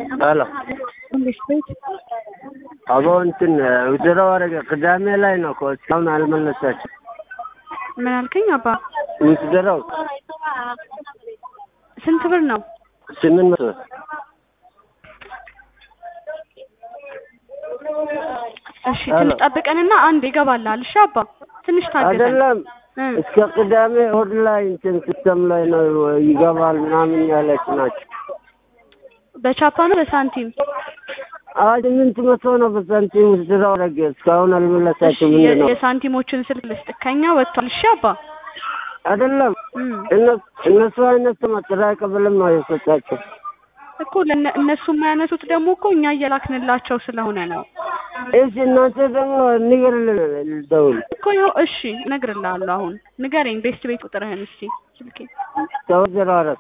ሄሎ እንዴት ቤት አሁን እንትን ውድድር ወረቀ ቅዳሜ ላይ ነው እኮ እስካሁን አልመለሳችም። ምን አልከኝ አባ? ውድድሩ ስንት ብር ነው? 800 እሺ ትንሽ ጠብቀንና አንድ ይገባላል። እሺ አባ ትንሽ ታገሰን። አይደለም እስከ ቅዳሜ እሑድ ላይ እንትን ሲስተም ላይ ነው ይገባል ምናምን ያለች ናቸው። በቻፓ ነው በሳንቲም? 800 ነው በሳንቲም ውድድር ወረቀ እስካሁን አልመለሳችም። ምንድን ነው የሳንቲሞችን ስልክ ልስጥ ከኛ ወጥቷል። እሺ አባ አይደለም እነሱ አይነት ማጥራይ ቀበለም ነው የሰጣቸው እኮ እነሱ የማያነሱት ደግሞ እኮ እኛ እየላክንላቸው ስለሆነ ነው። እሺ እናንተ ደግሞ ንገርልን ደውል እኮ ይኸው እሺ እነግርልሃለሁ። አሁን ንገረኝ ቤስት ቤት ቁጥርህን እስቲ ስልኬ 704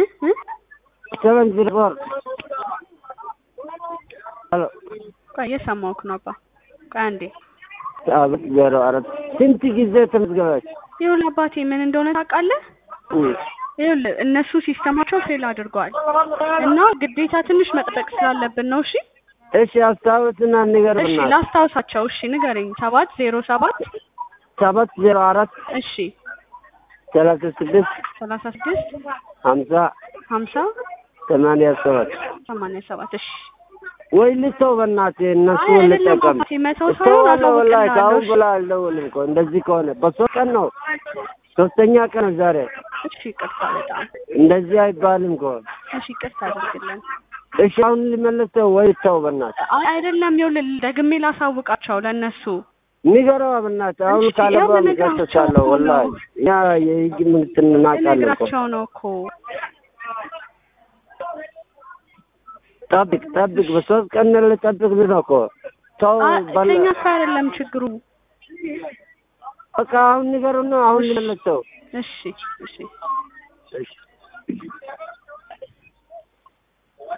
704 ሄሎ ቆይ እየሰማሁህ ነው አባ። ቆይ አንዴ 704 ስንት ጊዜ ተመዝገባች? ይኸውልህ አባቴ ምን እንደሆነ ታውቃለህ? ይኸውልህ እነሱ ሲስተማቸው ፌል አድርገዋል እና ግዴታ ትንሽ መጠበቅ ስላለብን ነው። እሺ እሺ አስታውስና ንገረኝ። እሺ ላስታውሳቸው። እሺ ንገረኝ። 707 704 እሺ 36 50 87 እሺ ወይ ልተው በእናትህ እነሱ ልጠቀም ወላሂ ካሁን በላ አልደውልም እኮ እንደዚህ ከሆነ በሶስት ቀን ነው ሶስተኛ ቀን ነው ዛሬ። እሺ ይቅርታ በጣም እንደዚህ አይባልም እኮ። እሺ ይቅርታ አድርግልን። እሺ አሁን ልመለሰው ወይ ተው በእናትህ? አይደለም ይኸውልህ ደግሜ ላሳውቃቸው ለነሱ ንገረው በእናትህ። አሁን ካለባ ምንከተቻለሁ ወላሂ ያ የህግ ምንትን እናውቃለን እኮ ነው እኮ ጠብቅ በሶስት ቀን ልጠብቅ ነው እኮ ተው ባላ ከኛ አይደለም ችግሩ። በቃ አሁን ንገሩና አሁን ልመለሰው። እሺ